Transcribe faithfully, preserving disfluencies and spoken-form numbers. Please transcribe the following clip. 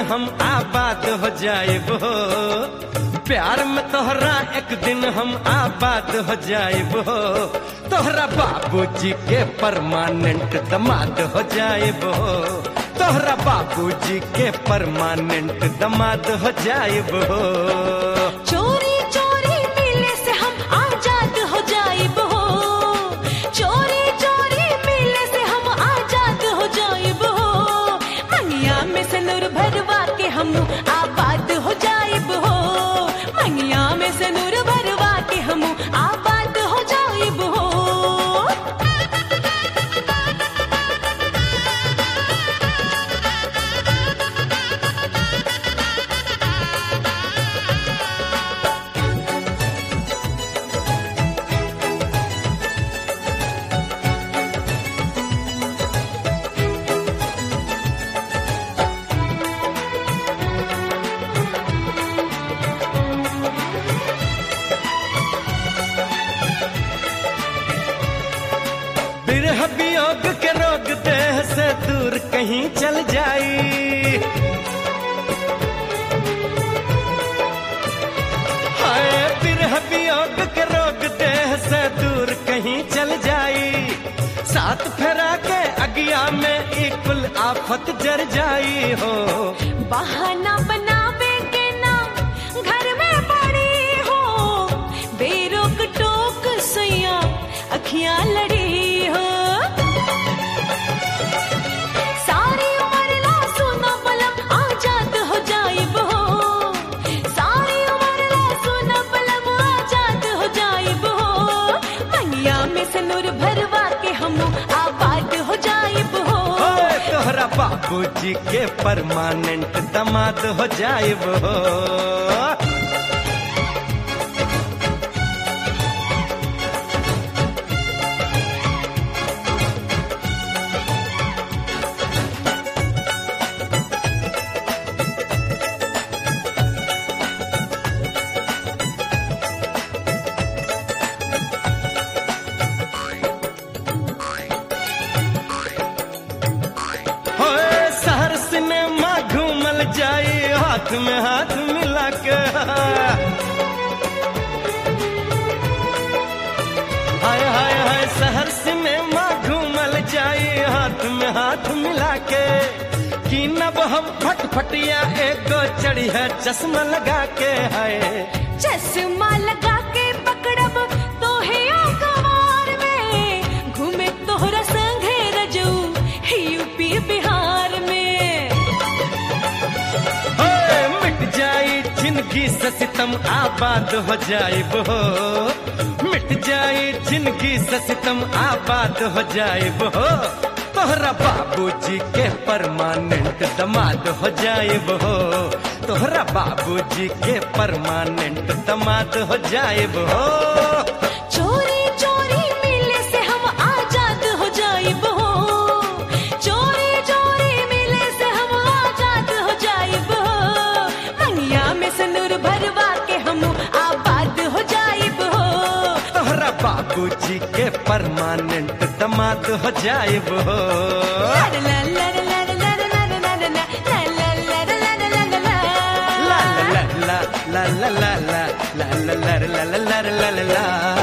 हम आबाद हो जाएब हो, प्यार में तोहरा एक दिन हम आबाद हो जाएब हो, तोहरा बाबूजी के परमानेंट दामाद हो जाएब हो, तोहरा बाबूजी के परमानेंट दामाद हो जाएब हो। चोरी चोरी मिले से हम आजाद हो जाएब हो, चोरी चोरी मिले से हम आजाद हो जाएब हो, मंगिया में से नूर भरवा के हम आबाद हो जाएब हो, मंगिया में से नूर भरवा के हम आबाद हो जाएब हो। बिरह वियोग के रोग देह से दूर कहीं चल जाई, हाय बिरह वियोग के रोग देह से दूर कहीं चल जाई, साथ फेरा के अगिया में एक कुल आफत जर जाई हो। बहाना बनावे के ना घर में पड़ी हो, बेरोक टोक सैया अखियां लड़ी हो, सारी उम्र ला सुना बलम आजाद हो जाइब हो, सारी उम्र ला सुना बलम आजाद हो जाइब हो, मंगिया में से नूर भरवा के हम आबाद हो जाइब हो। ओए तोहरा बाबूजी के परमानेंट दामाद हो जाइब हो। जाई हाथ में हाथ मिला के, हाय हाय हाय शहर सिनेमा घूमल जाई हाथ में हाथ मिला के, कि नब हम फटफटिया एगो चढ़ी है चश्मा लगा के, हाय चश्मा लगा के पकड़ब तो है कवार में, घूमे तोहरा संगे रजू यूपी बिहार में, जिंदगी से सितम आबाद हो जाइब हो, मिट जाए जिंदगी से सितम आबाद हो जाइब हो, तोहरा बाबूजी के परमानेंट दामाद हो जाइब हो, तोहरा बाबूजी के परमानेंट दामाद हो जाइब हो। चोरी चोरी मिले से हम आजाद हो जाइब हो, चोरी चोरी मिले से हम आजाद हो जाइब हो, मंगिया में से नूर भरवा के हम आबाद हो जाइब हो, तोहरा बाबूजी के परमानेंट दामाद हो जाइब हो। ला ला ला ला ला ला ला ला ला ला la la la la la la la la la la la la la la la